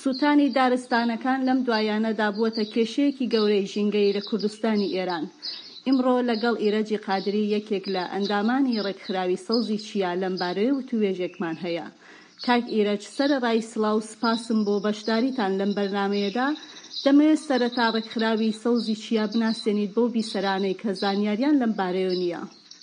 سوتانی دارستانەکان لەم دوایانەدا بووەتە کێشەیەکی گەورەی ژینگەی لە کوردستانی ئێران. ئیمڕۆ لەگەڵ ئیرەجی قادری یەکێک لە ئەندامانی ڕێکخراوی سەوزی چیا لەمبارەی وتوێژێکمان هەیە. کاک ئیرەج، سەرەڕای سڵاو، سپاسم بۆ بەشداریتان لەم بەرنامەیەدا. دەمەوێت سەرەتا ڕێکخراوی سەوزی چیا بناسێنیت بۆ بیسەرانەی کە زانیاریان لەم بارەیە نییە.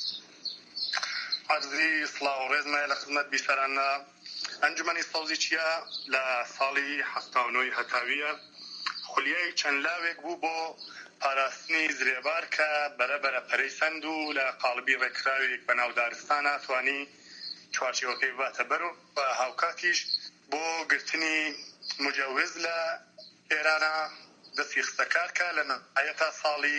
عەرزی سڵاو ڕێزمایە لە خزمەت بیسەرانە. ئەنجومەنی سەوزی چیا لە ساڵی 79 هەتاویە خولیای چەند لاوێک بوو بۆ پاراستنی زرێبار کە بەرەبەرە پەرەی سەند و لە قاڵبی ڕێکخراوێک بە ناو دارستانە توانی چوارچێوەکەی باتە بەر و هاوکاتیش بۆ گرتنی مجەوز لە ئێرانە دەستی خستەکار کە لە نهایەتا ساڵی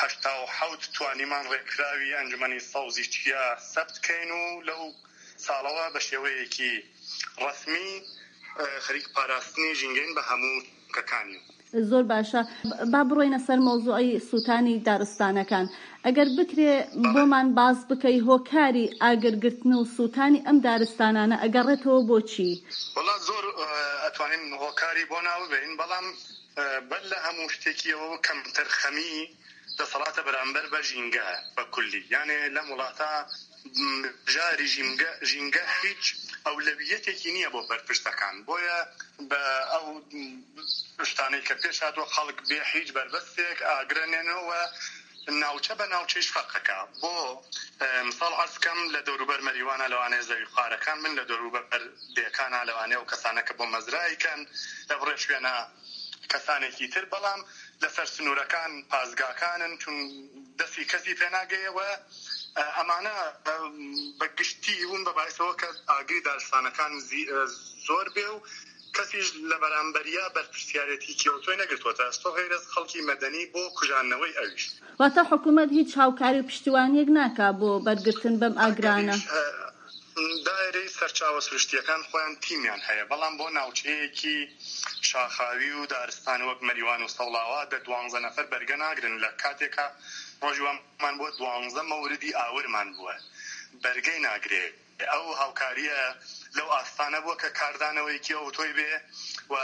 87 توانیمان ڕێکخراوی ئەنجومەنی سەوزی چیا سەبت کەین و لەو ساڵەوە بە شێوەیەکی ڕەسمی خەریک پاراستنی ژینگەین بە هەموو کەکانی. زۆر باشە، با بڕۆینە سەر مۆزوعی سوتانی دارستانەکان. ئەگەر بکرێ بۆمان باز بکەی هۆکاری ئاگرگرتن و سوتانی ئەم دارستانانە ئەگەڕێتەوە بۆچی؟ وەڵا زۆر ئەتوانین هۆکاری بۆ ناوبین، بەڵام بەر لە هەموو شتێکیەوە کەمتر خەمی دەسەڵاتە بەرامبەر بە ژینگە بە کولی. یانێ لەم وڵاتە ژاری ژینگە هیچ ئەولەویەتێکی نییە بۆ بەرپشتەکان، بۆیە بە ئەو شتانەی کە پێش هاتووە خەڵک بێ هیچ بربەستێک ئاگرێنێنەوە ناوچە بە ناوچەیش فەرقەکە. بۆ مثال عەرزکەم لە دەوروبەر مەریوانە لەوانەیە زەوی خوارەکان، من لە دەوروبەر دێکانە لەوانەیە و کەسانە کە بۆ مەزرایکەن لە بڕێ شوێنە کەسانێکی تر، بەڵام لەسەر سنوورەکان پازگاکانن چون دەستی کەسی پێناگەیەوە. ئەمانە بەگشتی بوون بە باعثەوە کە ئاگری دارستانەکان زۆر بێ و کەسیش لە بەرامبەریە بەرپرسیارەتی کێوتۆی نەگرتووەتە ئەستۆ غەیرەز خەڵکی مەدەنی بۆ کوژانەوەی ئەویش. واتە حکوومەت هیچ هاوکاری و پشتیوانیەک ناکا بۆ بەرگرتن بەم ئاگرانە؟ دایرەی سەرچاوە سروشتیەکان خۆیان تیمیان هەیە، بەڵام بۆ ناوچەیەکی شاخاوی و دارستان وەک مەریوان و سەوڵاوە 12 نەفەر بەرگە ناگرن. لە کاتێکە ڕۆژوانمان بۆ 12 مەوردی ئاورمان بووە بەرگەی ناگرێ. ئەو هاوکاریە لەو ئاستانە بووە کە کاردانەوەیکی ئۆتۆی بێ و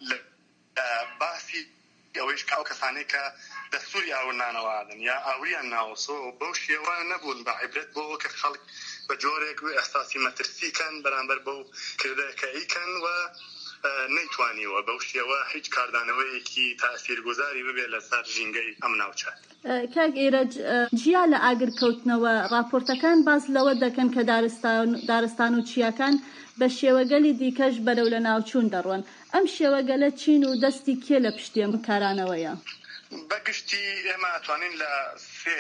باسی ئەوەیش کە ئەو کەسانەی کە دەستوری ئاورنانەوادن یا ئاوریان ناوەسۆ بەو شێوە نەبوون بە عیبرەت بۆ کە خەڵک بە جۆرێک ئەحساسی مەترسیکەن بەرامبەر بەو کردەکە ئیکەن و نەیتوانیوە بەو شێوە هیچ کاردانەوەیەکی تاثیرگوزاری ببێت لەسەر ژینگەی ئەم ناوچە. کاک ئیرەج، جیا لە ئاگرکەوتنەوە راپۆرتەکان باز لەوە دەکەن کە دارستان و چیاکان بە شێوەگەلی دیکەش بەرەو لە ناوچوون دەڕۆن. ئەم شێوەگەلە چین و دەستی کێ لە پشتێم کارانەوەیە؟ بەگشتی ئێمە ئەتوانین لە سێ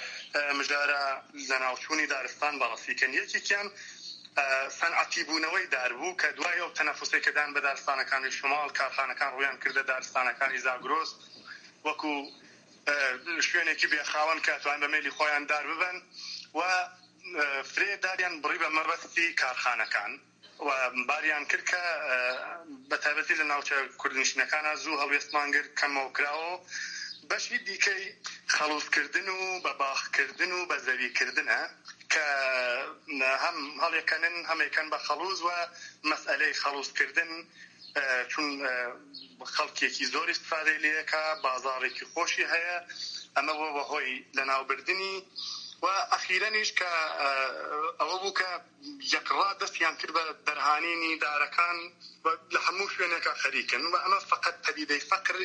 مژارە لە ناوچوونی دارستان بەڕەسیکەن. یەکێکیان سەنعەتی بوونەوەی داربوو کە دوای ئەو تەنەفوسێکەدان بە دارستانەکانی شمال کارخانەکان ڕویان کردە دارستانەکانی زاگرۆس وەکو شوێنێکی بێخاوەن کە ئەتوان بە مێلی خۆیان دار ببن و فرێداریان بڕی بە مەبەستی کارخانەکان و باریان کرد کە بەتایبەتی لە ناوچە کوردنشینەکانە زوو هەڵوێستمان کرد کەمەوە کراوە. بەشی دیکەی خەڵوزکردن و بە باخکردن و بە زەویکردنە کە هەم هەڵێکەنن هەمێکەن بە خەڵوز و مەسئلەی خەڵوزکردن چون خەڵکێکی زۆر استفادەی لێەکە بازاڕێکی خۆشی هەیە، ئەمە بۆ بەهۆی لەناوبردنی و ئەخیرەنیش کە ئەوە بوو کە یەکڕا دەستیان کرد بە دەرهانینی دارەکان لە هەموو شوێنێکە خەریکن و ئەمە فقط پەدیدەی فەقر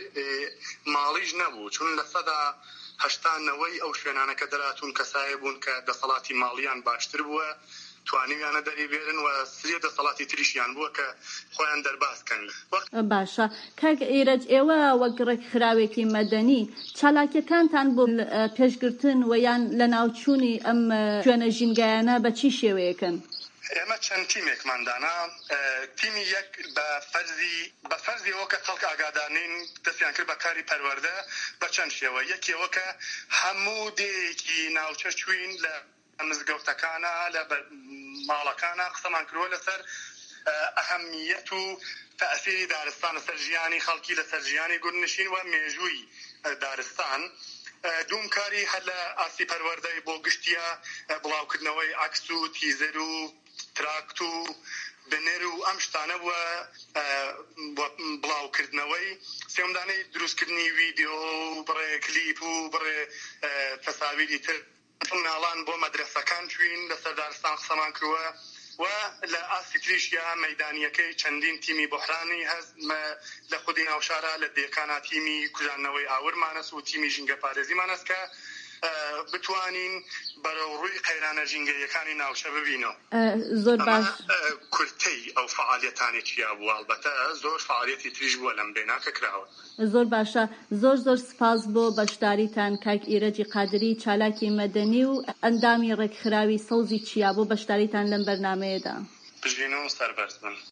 ماڵیش نەبوو، چون لە سەدا هەشتانەوەی ئەو شوێنانە کە دەراتون کەسایە بوون کە دەسەڵاتی ماڵیان باشتر بووە توانیویانە دەری بێرن و سرێ دەسەڵاتی تریشیان بووە کە خۆیان دەرباسکەن. باشە کاک ئیرەج، ئێوە وەک ڕێکخراوێکی مەدەنی چالاکیەکانتان بۆ پێشگرتن و یان لە ناوچوونی ئەم شوێنە ژینگایانە بە چی شێوەیەکەن؟ ئێمە چەند تیمێکماندانا. تیمی یەک بە فەرزی ئەوە کە خەڵک ئاگادارنین دەستیان کرد بە کاری پەروەردە بە چەند شێوە. یەکێوە کە هەموو دێیەکی ناوچە چوین لە مزگەوتەکانە لە ماڵەکانە قسەمان کردووە لەسەر ئەهەمیەت و تەئسیری دارستان لەسەر ژیانی خەڵکی لەسەر ژیانی گوندنشین و مێژووی دارستان. دوم کاری هەر لە ئاسی پەروەردەی بۆ گشتیە بڵاوکردنەوەی عەکس و تیزەر و تراکت و بنێر و ئەم شتانە بووە بڵاوکردنەوەی سێمدانەی دروستکردنی ڤیدیۆ و بڕێ کلیپ و بڕێ تەساویری تر ناڵان بۆ مەدرسەکان چوین لەسەر دارستان قسەمان کردووە و لە ئاسیتریشیا مەیدانیەکەی چەندین تیمی بحرانی هەز لە خودی ناوشارە لە دێکانە تیمی کوژانەوەی ئاورمانەس و تیمی ژینگە پارێزیمانەس کە بتوانین بەرەو ڕووی قەیرانە ژینگەیەکانی ناوچە ببینەوە. زۆر باش کورتەی ئەو فعالیەتانێکیا بوو، ئەڵبەتە زۆر فعالیەتی تریش بووە لەم بێناکە کراوە. زۆر باشە، زۆر سپاس بۆ بەشداریتان کاک ئیرەجی قادری، چالاکی مەدەنی و ئەندامی ڕێکخراوی سەوزی چیا بۆ بەشداریتان لەم بەرنامەیەدا. بژینە و سەربەرز بن.